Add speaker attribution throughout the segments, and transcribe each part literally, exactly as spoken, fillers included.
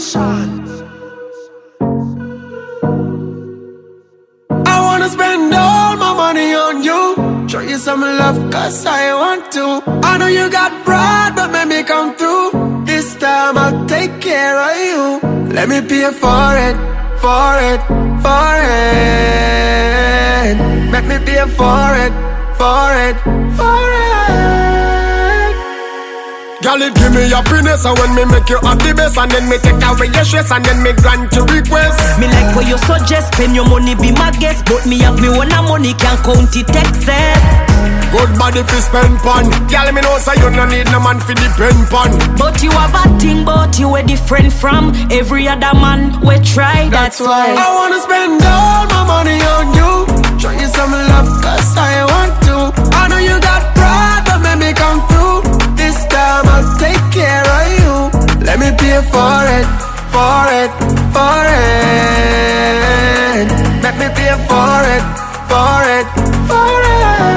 Speaker 1: I wanna spend all my money on you, show you some love cause I want to. I know you got pride but make me come through. This time I'll take care of you. Let me pay for it, for it, for it. Make me pay for it, for it, for it. Girl, it give me happiness, and when me make you have the best, and then me take away your stress, and then me grant your request.
Speaker 2: Me like what you suggest, spend your money be my guest, but me have me one money can't count it excess.
Speaker 1: Good body fi spend pon, girl me know say you no need no man fi depend pon.
Speaker 2: But you have a thing, but you are different from every other man we try. That's, that's why
Speaker 1: I wanna spend all my money on you, show you some love cause I want to. I know you got pride but make me come through. This time I'll take care of you. Let me pay for it, for it, for it. Let me pay for it, for it, for it.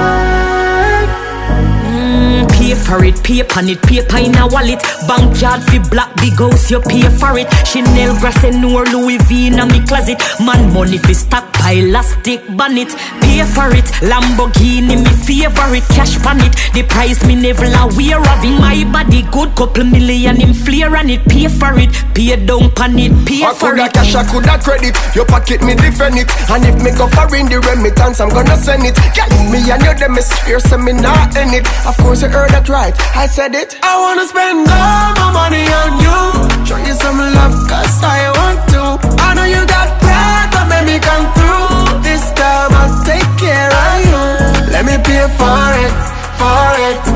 Speaker 2: Mm, pay for it, pay upon it, paper in a wallet. Bank card fi black big house, you pay for it. Chanel grass and Noor Louis V in a me closet. Man money fi stockpile, elastic bonnet. Pay for it, Lamborghini me favorite. Cash pan it, the price me never aware of. In my body good couple million in flare on it. Pay for it, pay down pan it, pay
Speaker 1: I
Speaker 2: for
Speaker 1: coulda
Speaker 2: it.
Speaker 1: cash, I coulda credit. Your pocket me defend it, and if me go foreign the remittance I'm gonna send it. Girl, me and you them is fierce and me not in it. Of course you heard that right, I said it. I wanna spend all my money on you, show you some love cause I want to. I know you got pride but make me come through. This time I'll take care of you. Let me pay for it, for it,